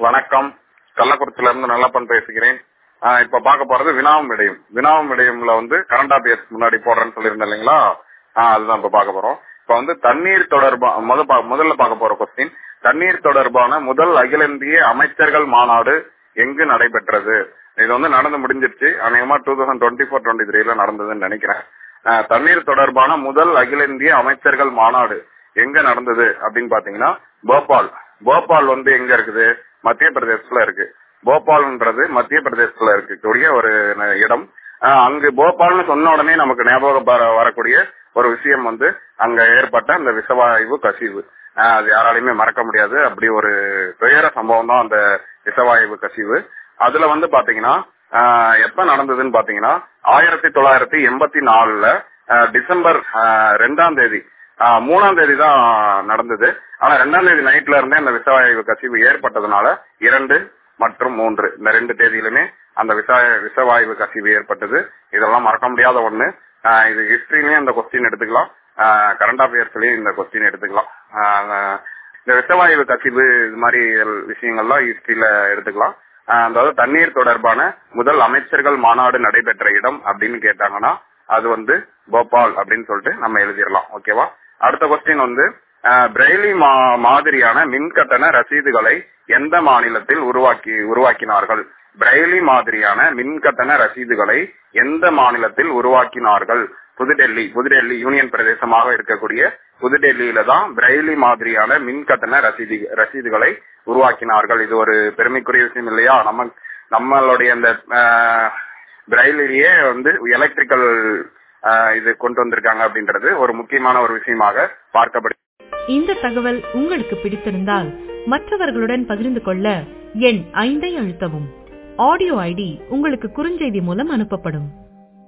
வணக்கம். கள்ளக்குறிச்சியில இருந்து நல்லப்பன் பேசுகிறேன். இப்ப பார்க்க போறது வினாவும் விடையும். வினாவும் விடையும்ல கரண்ட் அஃபேர்ஸ் முன்னாடி போடுறேன்னு சொல்லியிருந்தேன் இல்லைங்களா? அதுதான் இப்ப பார்க்க போறோம். இப்ப தண்ணீர் முதல்ல பார்க்க போற கொஸ்டின், தண்ணீர் தொடர்பான முதல் அகில இந்திய அமைச்சர்கள் மாநாடு எங்கு நடைபெற்றது? இது நடந்து முடிஞ்சிருச்சு. அநேகமா 2024-23 நடந்ததுன்னு நினைக்கிறேன். தண்ணீர் தொடர்பான முதல் அகில இந்திய அமைச்சர்கள் மாநாடு எங்க நடந்தது அப்படின்னு பாத்தீங்கன்னா போபால். போபால் எங்க இருக்குது? மத்திய பிரதேசத்துல இருக்கு. போபால்ன்றது மத்திய பிரதேசத்துல இருக்கக்கூடிய ஒரு இடம். அங்கு போபால்னு சொன்ன உடனே நமக்கு ஞாபகம் வரக்கூடிய ஒரு விஷயம் அங்க ஏற்பட்ட அந்த விஷவாயு கசிவு. அது யாராலையுமே மறக்க முடியாது. அப்படி ஒரு துயர சம்பவம் தான் அந்த விஷவாயு கசிவு. அதுல பாத்தீங்கன்னா எப்ப நடந்ததுன்னு பாத்தீங்கன்னா 1984 டிசம்பர் 2ஆம் தேதி 3ஆம் தேதி தான் நடந்தது. ஆனா 2ஆம் தேதி நைட்ல இருந்தே அந்த விஷவாயு கசிவு ஏற்பட்டதுனால 2 மற்றும் 3 இந்த 2 தேதியிலுமே அந்த விஷவாயு கசிவு ஏற்பட்டது. இதெல்லாம் மறக்க முடியாத ஒண்ணு. இது ஹிஸ்டரியிலயும் இந்த கொஸ்டின் எடுத்துக்கலாம், கரண்ட் அஃபேர்ஸ்லயும் இந்த கொஸ்டின் எடுத்துக்கலாம். இந்த விஷவாயு கசிவு இது மாதிரி விஷயங்கள்லாம் ஹிஸ்டரியில எடுத்துக்கலாம். அதாவது தண்ணீர் தொடர்பான முதல் அமைச்சர்கள் மாநாடு நடைபெற்ற இடம் அப்படின்னு கேட்டாங்கன்னா அது போபால் அப்படின்னு சொல்லிட்டு நம்ம எழுதிடலாம். ஓகேவா? அடுத்த கொஸ்டின் பிரெய்லி மாதிரியான மின்கட்டண ரசீதுகளை எந்த மாநிலத்தில் உருவாக்கினார்கள்? பிரெய்லி மாதிரியான மின்கட்டண ரசீதுகளை எந்த மாநிலத்தில் உருவாக்கினார்கள்? புதுடெல்லி யூனியன் பிரதேசமாக இருக்கக்கூடிய புதுடெல்லியில தான் பிரெய்லி மாதிரியான மின்கட்டண ரசீதுகளை உருவாக்கினார்கள். இது ஒரு பெருமைக்குரிய விஷயம் இல்லையா? நம்மளுடைய அந்த பிரெய்லியே எலக்ட்ரிக்கல் இது கொண்டு வந்திருக்காங்க அப்படின்றது ஒரு முக்கியமான ஒரு விஷயமாக பார்க்கப்படுகிறது. இந்த தகவல் உங்களுக்கு பிடித்திருந்தால் மற்றவர்களுடன் பகிர்ந்து கொள்ள எண் 5 அழுத்தவும். ஆடியோ ஐடி உங்களுக்கு குறுஞ்செய்தி மூலம் அனுப்பப்படும்.